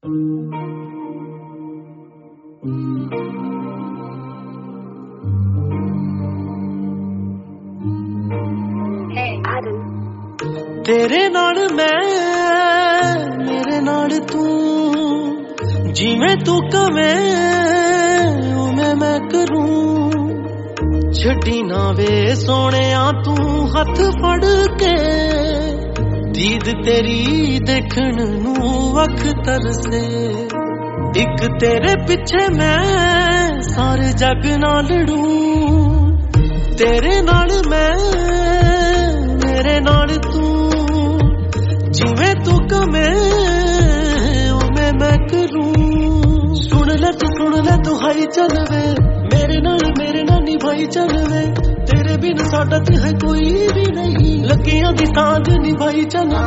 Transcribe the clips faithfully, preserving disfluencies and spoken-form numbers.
तेरे नाल मैं मेरे नाल तू जिवें तू कवें उवें मैं करूं छड्डी ना वे सोहणिया तू हथ फड़ के दीद तेरी देखण नूं अख तरसे इक तेरे पिछे मैं सारे जग नाल लड़ूं तेरे नाल मैं मेरे नाल तू जिवें तू कवें उवें मैं करूं सुन ले तू सुन ले तू हाई चल वे मेरे नाल मेरे नाल निभाई चल वे तेरे बिन साडा ते है कोई भी नहीं लगियां दी सांझ निभाई चल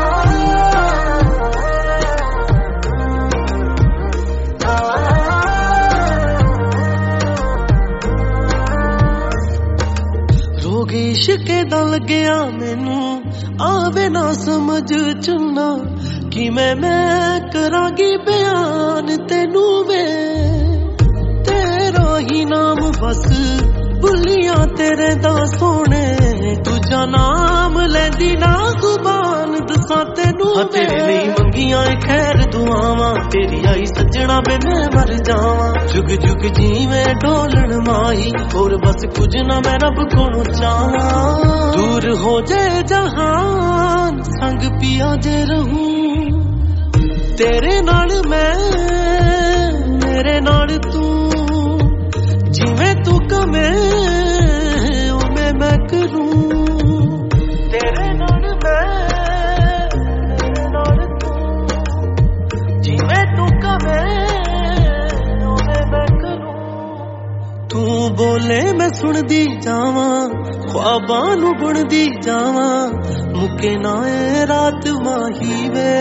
रोग इश्क दा लगया मैनू आवे ना समझ चुना कि मैं मैं करांगी बयान तेनू वे तेरा ही नाम बस भुलिया तेरे दा सोने तुझा नाम लैंदी ना जुबान दसा तेनू तेरे लिए मंगियां खैर दुआवां तेरी आई सजना वे मैं मर जावां जुग जुग जीवें ढोलण माही और बस कुछ ना मैं रब कोलों चाहां दूर हो जाए जहान संग पिया जे रहूं तेरे नाल मैं मेरे नाल तू जिवें तू कवें उवें मैं करूं तेरे नाल मैं मेरे नाल तू जिवें तू कवें उवें मैं करूं तू बोले मैं सुनदी जावां ख्वाबां नूं बुणदी जावां मुके ना ए रात माही वे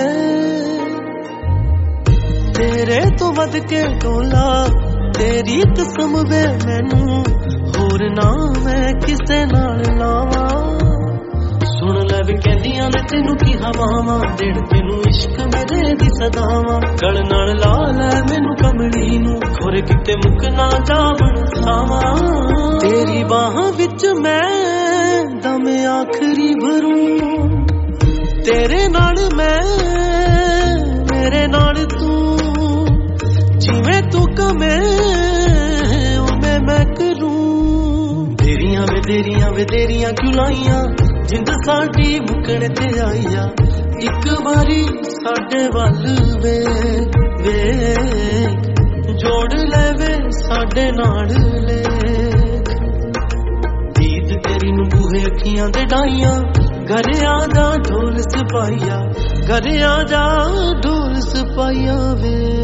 तेरे तो वध के डोला तेरी कसम वे मैनू होर ना मैं किसे नाल लावां सुन ले वे कहंदियां ने तेनू की हवावां देण तेनू इश्क मेरे दी सदावां गल नाल ला ले मैनू कमली नू खोरे किते मुक ना जावण सावां तेरी बाहां विच मैं दम आखरी भरूं तेरे नाल मैं मेरे नाल तू जिवें तू कवें उवें मैं करूं तेरियां वे तेरियां वे तेरियां क्यों लाइयां जिंद साडी मुकण ते आईया इक वारी साडे वल वे वे जोड़ ले वे साडे नाल लेख दीद तेरी नूं बूहे अखियां दे डाइयां घर आ जा ढोल सपाइया घर आ जा ढोल सपाइया वे